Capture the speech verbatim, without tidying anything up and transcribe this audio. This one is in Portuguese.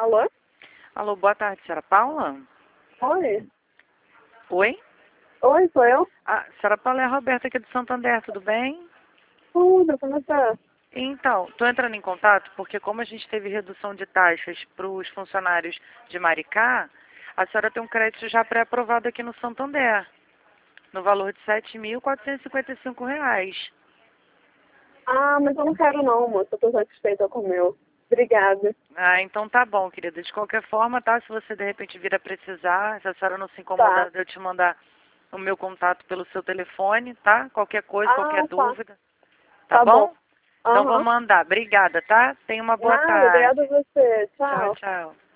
Alô? Alô, boa tarde, senhora Paula? Oi? Oi? Oi, sou eu? Ah, senhora Paula é a Roberta aqui do Santander, tudo bem? Tudo, como está? Então, estou entrando em contato porque como a gente teve redução de taxas para os funcionários de Maricá, a senhora tem um crédito já pré-aprovado aqui no Santander, no valor de sete mil quatrocentos e cinquenta e cinco reais. Ah, mas eu não quero não, moça. Eu tô satisfeita com o meu. Obrigada. Ah, então tá bom, querida. De qualquer forma, tá? Se você de repente vir a precisar, se a senhora não se Tá. incomodar de eu te mandar o meu contato pelo seu telefone, tá? Qualquer coisa, qualquer Ah, tá. dúvida, tá Tá bom. bom? Então vou Aham. mandar. Obrigada, tá? Tenha uma boa Nada, obrigada a tarde. você. Tchau, Tchau. tchau.